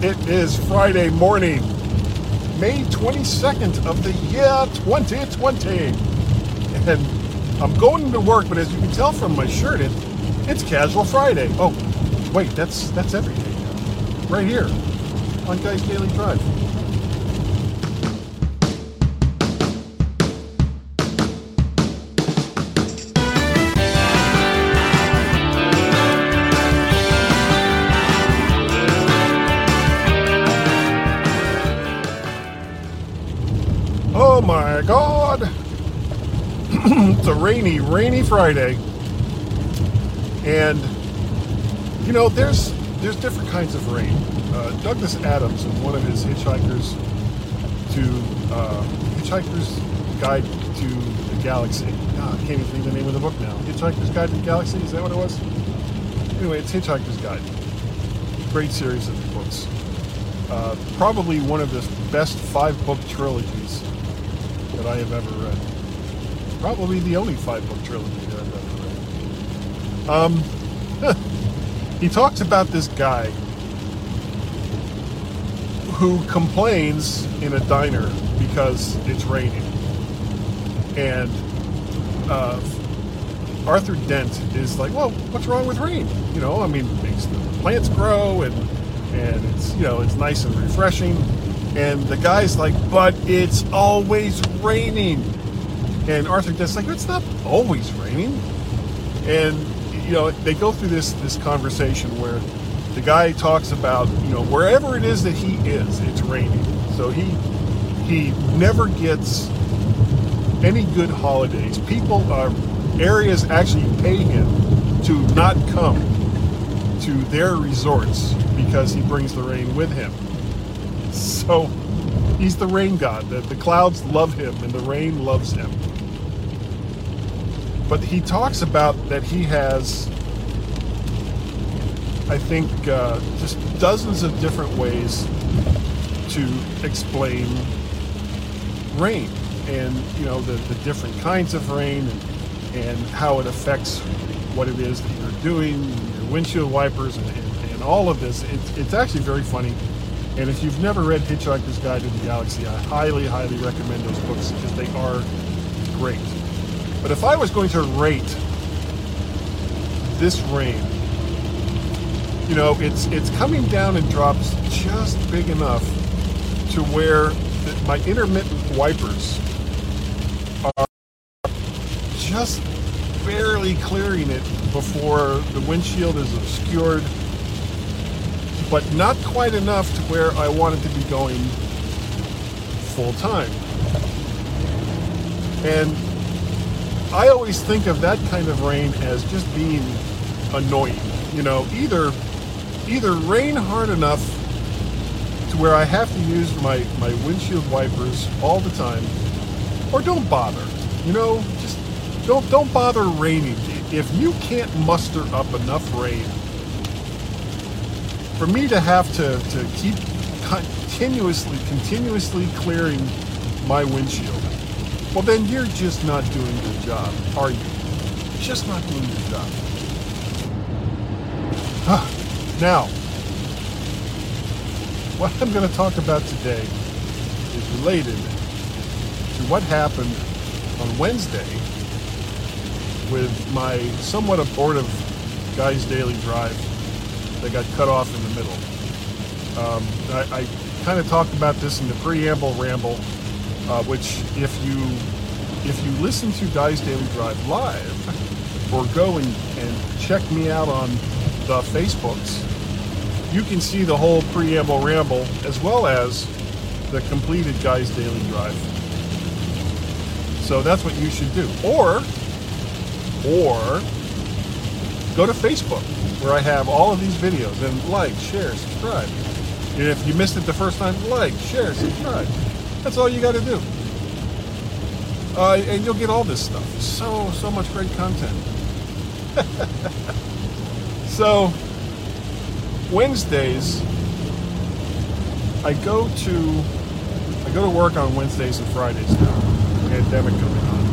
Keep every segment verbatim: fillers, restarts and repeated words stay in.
It is Friday morning, May twenty-second of the year twenty twenty. And I'm going to work, but as you can tell from my shirt, it, it's Casual Friday. Oh, wait, that's that's every day now. Right here on Guys Daily Drive. Oh my God! It's a rainy, rainy Friday, and you know there's there's different kinds of rain. Uh, Douglas Adams, in one of his Hitchhiker's to uh, Hitchhiker's Guide to the Galaxy. Oh, I can't even think of the name of the book now. Hitchhiker's Guide to the Galaxy. Is that what it was? Anyway, it's Hitchhiker's Guide. Great series of books. Uh, probably one of the best five-book trilogies that I have ever read. Probably the only five-book trilogy that I've ever read. Um, he talks about this guy who complains in a diner because it's raining. And uh, Arthur Dent is like, well, what's wrong with rain? You know, I mean, it makes the plants grow and and it's, you know, it's nice and refreshing. And the guy's like, but it's always raining. And Arthur Dent's like, it's not always raining. And, you know, they go through this, this conversation where the guy talks about, you know, wherever it is that he is, it's raining. So he he never gets any good holidays. People are, areas actually pay him to not come to their resorts because he brings the rain with him. So he's the rain god. The, the clouds love him and the rain loves him. But he talks about that he has, I think, uh, just dozens of different ways to explain rain. And, you know, the, the different kinds of rain and, and how it affects what it is that you're doing, your windshield wipers and, and, and all of this. It's, it's actually very funny. And if you've never read Hitchhiker's Guide to the Galaxy, I highly, highly recommend those books because they are great. But if I was going to rate this rain, you know, it's it's coming down in drops just big enough to where the, my intermittent wipers are just barely clearing it before the windshield is obscured, but not quite enough to where I want it to be going full time. And I always think of that kind of rain as just being annoying. You know, either either rain hard enough to where I have to use my, my windshield wipers all the time, or don't bother. You know, just don't don't bother raining. If you can't muster up enough rain for me to have to, to keep continuously, continuously clearing my windshield, well then you're just not doing your job, are you? Just not doing your job. Now, what I'm going to talk about today is related to what happened on Wednesday with my somewhat abortive Guys Daily Drive that got cut off in the middle. Um, I, I kind of talked about this in the preamble ramble, uh, which if you if you listen to Guys Daily Drive live or go and, and check me out on the Facebooks, you can see the whole preamble ramble as well as the completed Guys Daily Drive. So that's what you should do. Or, or go to Facebook, where I have all of these videos, and like, share, subscribe. And if you missed it the first time, like, share, subscribe. That's all you got to do. Uh, and you'll get all this stuff. So, so much great content. So, Wednesdays, I go to I go to work on Wednesdays and Fridays now. Pandemic going on.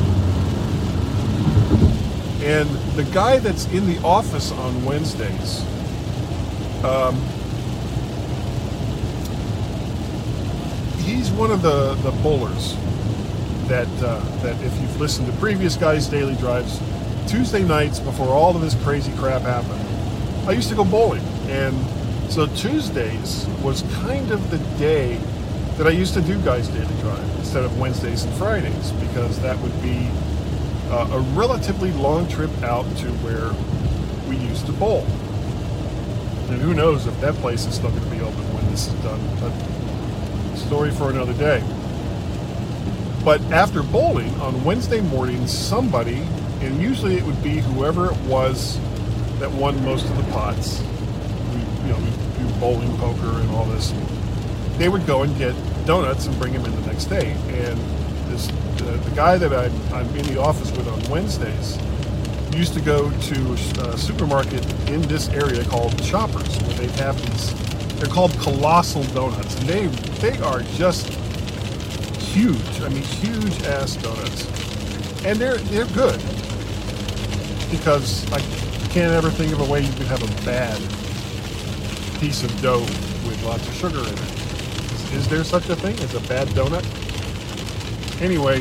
And the guy that's in the office on Wednesdays, um, he's one of the, the bowlers that uh, that if you've listened to previous guys' daily drives, Tuesday nights before all of this crazy crap happened, I used to go bowling. And so Tuesdays was kind of the day that I used to do guys' daily drive instead of Wednesdays and Fridays, because that would be uh, a relatively long trip out to where we used to bowl. And who knows if that place is still going to be open when this is done. But story for another day. But after bowling on Wednesday mornings, somebody, and usually it would be whoever it was that won most of the pots. We, you know, we do bowling, poker, and all this. They would go and get donuts and bring them in the next day. And this, the, the guy that I'm, I'm in the office with on Wednesdays used to go to a supermarket in this area called Shoppers, where they have these. They're called colossal donuts, and they they are just huge. I mean, huge ass donuts, and they're they're good because I can't ever think of a way you could have a bad piece of dough with lots of sugar in it. Is, is there such a thing as a bad donut? Anyway,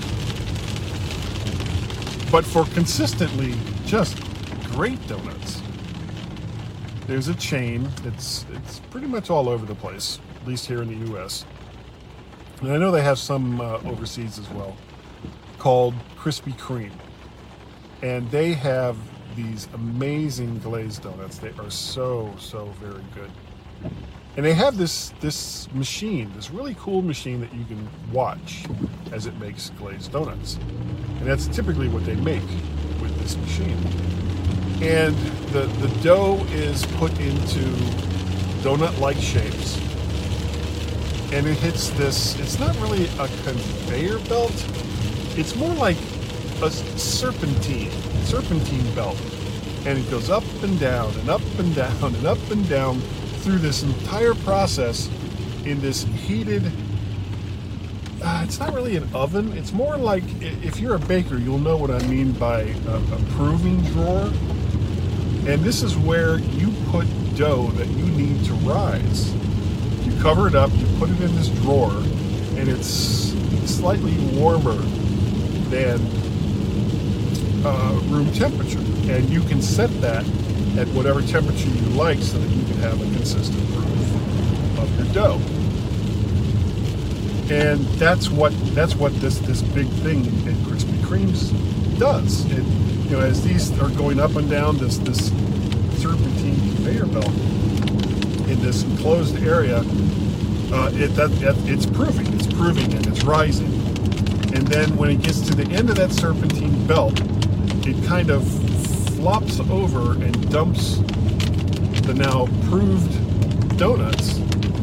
but for consistently just great donuts, there's a chain that's it's pretty much all over the place, at least here in the U S. And I know they have some uh, overseas as well, called Krispy Kreme. And they have these amazing glazed donuts. They are so, so very good. And they have this this machine, this really cool machine that you can watch as it makes glazed donuts. And that's typically what they make with this machine. And the, the dough is put into donut-like shapes. And it hits this, it's not really a conveyor belt. It's more like a serpentine, serpentine belt. And it goes up and down and up and down and up and down through this entire process in this heated, uh, it's not really an oven. It's more like, if you're a baker, you'll know what I mean by a, a proving drawer. And this is where you put dough that you need to rise. You cover it up, you put it in this drawer, and it's slightly warmer than uh, room temperature. And you can set that at whatever temperature you like so that you can have a consistent proof of your dough. And that's what that's what this this big thing in Krispy Kreme's does. It, you know, as these are going up and down this this serpentine conveyor belt in this enclosed area, uh, it that, that it's proving, it's proving, and it's rising. And then when it gets to the end of that serpentine belt, it kind of flops over and dumps the now proved donuts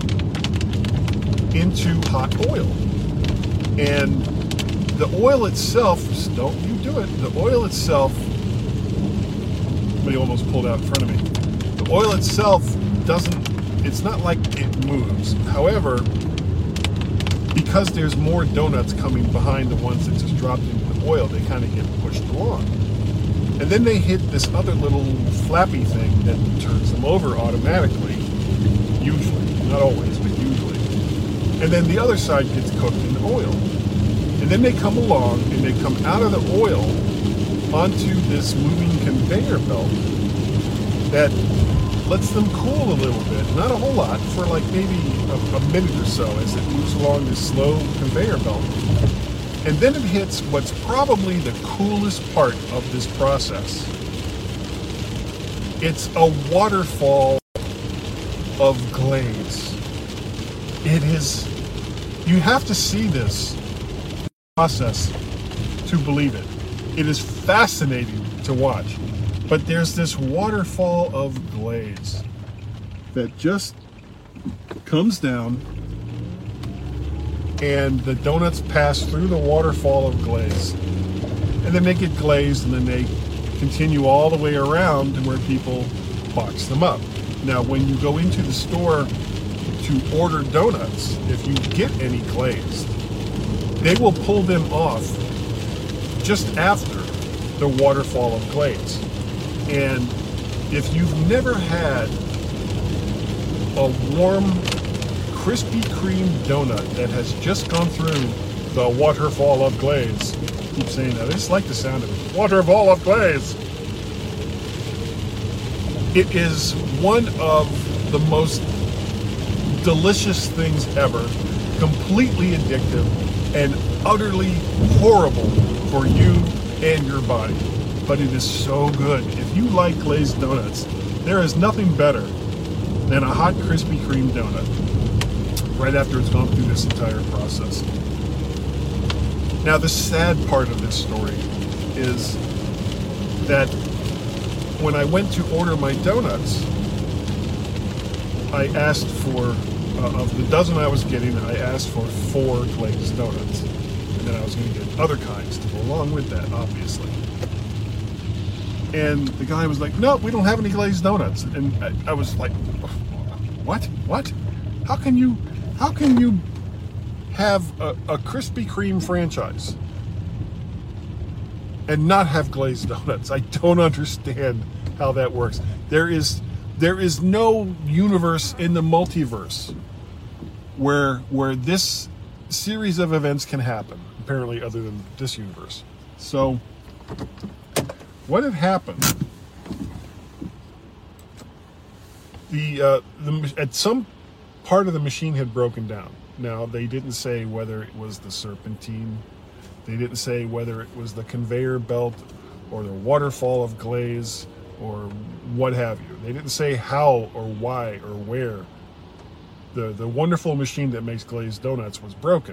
into hot oil. And the oil itself, don't you do it, the oil itself, somebody almost pulled out in front of me. The oil itself doesn't, it's not like it moves. However, because there's more donuts coming behind the ones that just dropped into the oil, they kind of get pushed along. And then they hit this other little flappy thing that turns them over automatically, usually, not always, but usually. And then the other side gets cooked in oil. And then they come along and they come out of the oil onto this moving conveyor belt that lets them cool a little bit, not a whole lot, for like maybe a, a minute or so as it moves along this slow conveyor belt. And then it hits what's probably the coolest part of this process. It's a waterfall of glaze. It is, you have to see this process to believe it. It is fascinating to watch. But there's this waterfall of glaze that just comes down, and the donuts pass through the waterfall of glaze, and then they get glazed, and then they continue all the way around to where people box them up. Now, when you go into the store to order donuts, if you get any glazed, they will pull them off just after the waterfall of glaze. And if you've never had a warm, Krispy Kreme donut that has just gone through the waterfall of glaze. I keep saying that. I just like the sound of it. Waterfall of glaze. It is one of the most delicious things ever. Completely addictive and utterly horrible for you and your body. But it is so good. If you like glazed donuts, there is nothing better than a hot Krispy Kreme donut right after it's gone through this entire process. Now, the sad part of this story is that when I went to order my donuts, I asked for, uh, of the dozen I was getting, I asked for four glazed donuts. And then I was going to get other kinds to go along with that, obviously. And the guy was like, no, we don't have any glazed donuts. And I, I was like, what? What? How can you, how can you have a, a Krispy Kreme franchise and not have glazed donuts? I don't understand how that works. There is, there is no universe in the multiverse where, where this series of events can happen, apparently, other than this universe. So, what had happened, the, uh, the at some part of the machine had broken down. Now, they didn't say whether it was the serpentine, they didn't say whether it was the conveyor belt or the waterfall of glaze or what have you. They didn't say how or why or where the, the wonderful machine that makes glazed donuts was broken.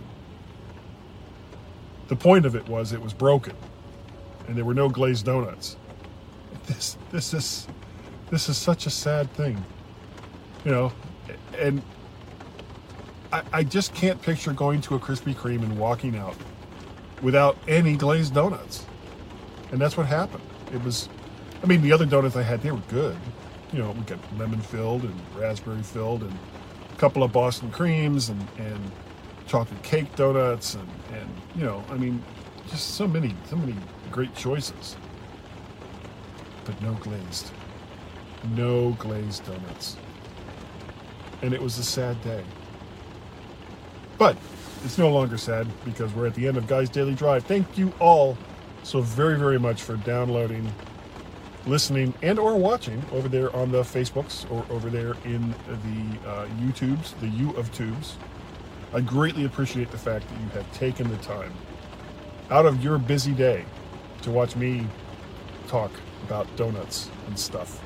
The point of it was it was broken. And there were no glazed donuts. This this is this is such a sad thing, you know. And I, I just can't picture going to a Krispy Kreme and walking out without any glazed donuts. And that's what happened. It was, I mean, the other donuts I had, they were good. You know, we got lemon filled and raspberry filled and a couple of Boston creams and, and chocolate cake donuts and, and you know, I mean, just so many, so many great choices, but no glazed, no glazed donuts. And it was a sad day, but it's no longer sad because we're at the end of Guy's Daily Drive. Thank you all so very, very much for downloading, listening, and or watching over there on the Facebooks or over there in the uh, YouTubes, the U of Tubes. I greatly appreciate the fact that you have taken the time out of your busy day to watch me talk about donuts and stuff.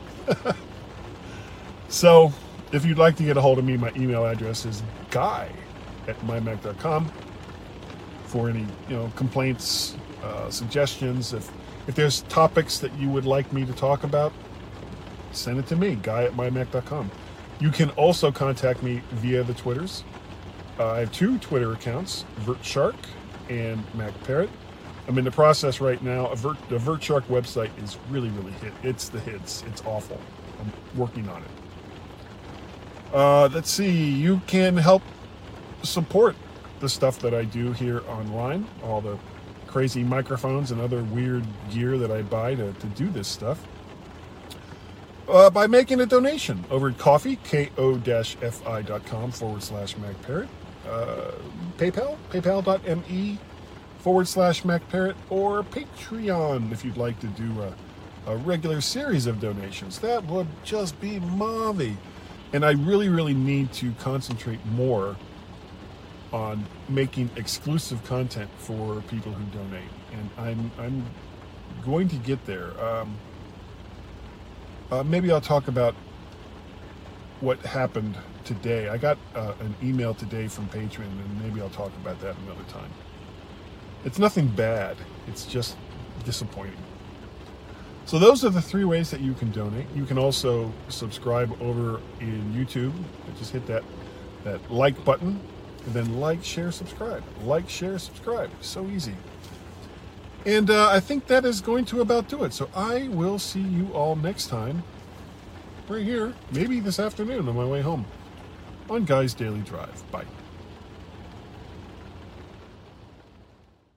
So, if you'd like to get a hold of me, my email address is guy at my mac dot com for any, you know, complaints, uh, suggestions. If if there's topics that you would like me to talk about, send it to me, guy at my mac dot com. You can also contact me via the Twitters. Uh, I have two Twitter accounts, VertShark and MacParrot. I'm in the process right now. A Vert, the VertShark website is really, really hit. It's the hits. It's awful. I'm working on it. Uh, let's see. You can help support the stuff that I do here online. All the crazy microphones and other weird gear that I buy to, to do this stuff. Uh, by making a donation over at Ko-fi, ko-fi.com forward slash MacParrot. Uh, PayPal, paypal.me forward slash MacParrot, or Patreon if you'd like to do a, a regular series of donations. That would just be mommy. And I really, really need to concentrate more on making exclusive content for people who donate. And I'm I'm going to get there. Um, uh, maybe I'll talk about what happened today. I got uh, an email today from Patreon, and maybe I'll talk about that another time. It's nothing bad. It's just disappointing. So those are the three ways that you can donate. You can also subscribe over in YouTube. Just hit that, that like button, and then like, share, subscribe. Like, share, subscribe. So easy. And uh, I think that is going to about do it. So I will see you all next time, right here, maybe this afternoon on my way home, on Guy's Daily Drive. Bye.